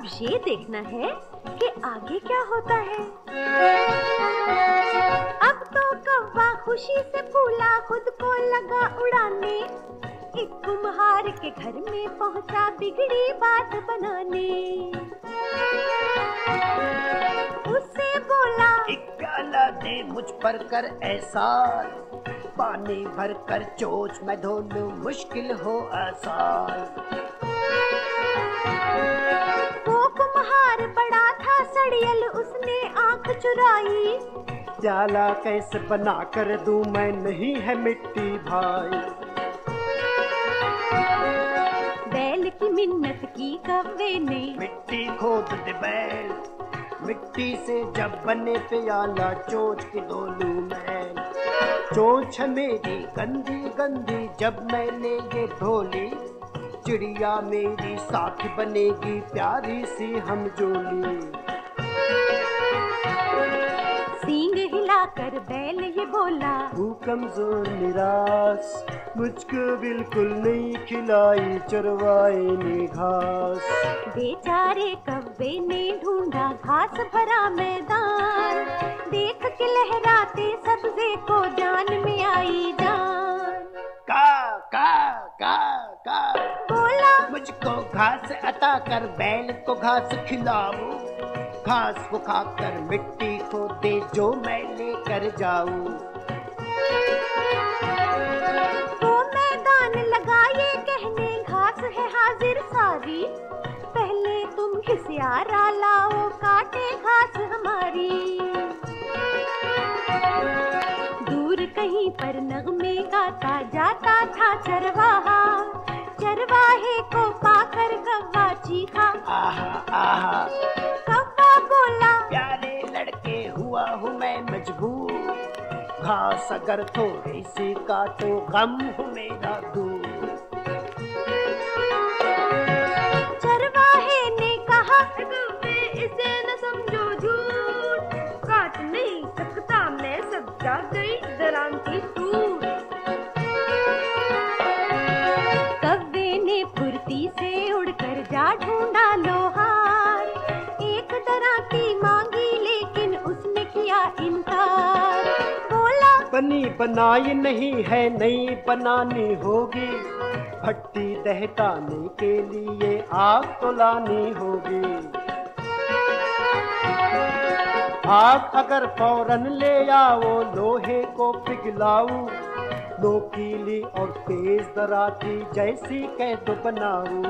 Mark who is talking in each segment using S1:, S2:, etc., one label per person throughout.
S1: अब ये देखना है कि आगे क्या होता है। अब तो कौवा खुशी से फूला, खुद को लगा उड़ाने। एक कुम्हार के घर में पहुंचा बिगड़ी बात बनाने। उससे बोला,
S2: एक प्याला दे मुझ पर कर एहसान, पानी भर कर चोंच मैं धो लूं, मुश्किल हो आसान।
S1: वो कुम्हार बड़ा था सड़ियल, उसने आंख चुराई।
S2: प्याला कैसे बना कर दूं मैं, नहीं है मिट्टी भाई।
S1: बैल की मिन्नत की कौवे ने,
S2: मिट्टी खोद दे बैल, मिट्टी से जब बने प्याला चोंच की धो लूं मैं। चोंच है मेरी गंदी गंदी, जब मैंने ये धोली, चिड़िया मेरी साथ बनेगी प्यारी सी हम जोली।
S1: सींग हिलाकर बैल ये बोला,
S2: तू कमजोर निराश, मुझको बिल्कुल नहीं खिलाई चरवाए ने घास।
S1: बेचारे कौवे ने ढूंढा घास भरा मैदान, देख के लहराते सब्जे को जान में आई जान।
S2: का का का का
S1: बोला,
S2: मुझको घास अता कर, बैल को घास खिलाऊं। घास को खाकर मिट्टी को दे जो मैं लेकर जाऊं।
S1: वो मैदान लगा ये कहने, घास है हाजिर सारी। पहले तुम घिसियारा लाओ, काटे घास हमारी। दूर कहीं पर नगमे गाता जाता था चरवाहा, चरवाहे को पाकर कौवा चीखा,
S2: आहा आहा।
S1: कौवा बोला,
S2: प्यारे लड़के हुआ हूँ मैं मजबूर, घास अगर थोड़ी सी काटो गम हो मेरा दूर।
S1: चरवाहे ने कहा, इसे न समझो झूठ, काट नहीं सकता मैं, सब जा गई दरान की टूट। कौवे ने फुर्ती से उड़कर जा ढूंढा लोहार, एक दराती मांगी लेकिन उसने किया इनकार। बोला,
S2: बनी बनाई नहीं है, नई बनानी होगी, भट्टी दहकाने के लिए आग तो लानी होगी। आग अगर फौरन ले आओ, लोहे को पिघलाऊं, नोकीली और तेज दराती जैसी कैद बनाऊं।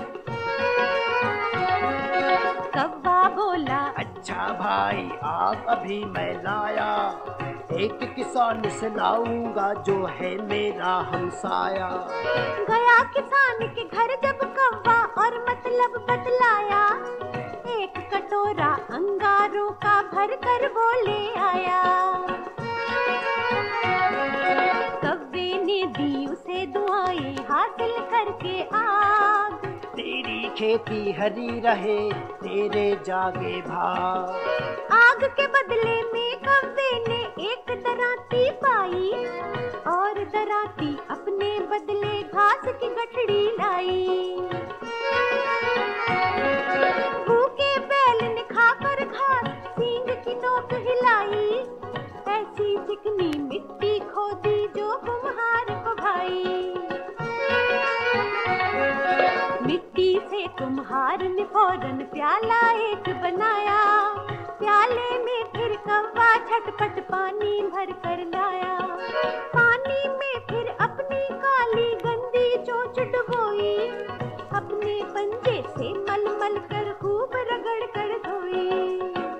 S1: कौवा बोला,
S2: अच्छा भाई आग अभी मैं लाया, एक किसान से लाऊंगा जो है मेरा हमसाया।
S1: गया किसान के घर जब कौवा और मतलब बतलाया, एक कटोरा अंगारों का भर कर वो ले आया। कौवे ने दी उसे दुआएं, हासिल करके आग।
S2: तेरी खेती हरी रहे, तेरे जागे भाग।
S1: आग के बदले में कौवे ने एक दराती पाई, और दराती अपने बदले घास की गठड़ी लाई। भूखे बैल ने खाकर घास, सींग की नोक हिलाई, ऐसी चिकनी मिट्टी खोदी जो कुम्हार को भाई। मिट्टी से कुम्हार ने फौरन प्याला एक बनाया, प्याले में फिर कौवा झटपट पानी भर कर लाया। पानी में फिर अपनी काली गंदी चोंच डुबोई, अपने पंजे से मल मल कर खूब रगड़ कर धोई।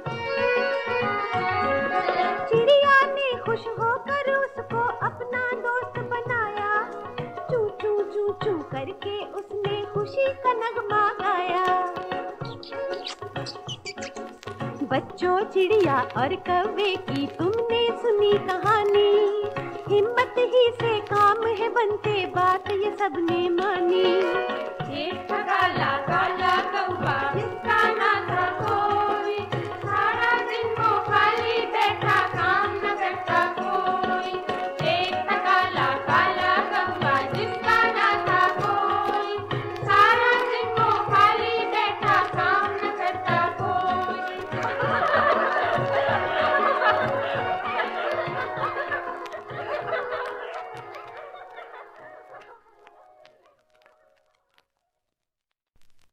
S1: चिड़िया ने खुश होकर उसको अपना दोस्त बनाया, चू चू चू चू करके उसने खुशी का नगमा गाया। बच्चों, चिड़िया और कौवे की तुमने सुनी कहानी, हिम्मत ही से काम है बनते, बात ये सबने मानी।
S3: एक काला काला कौवा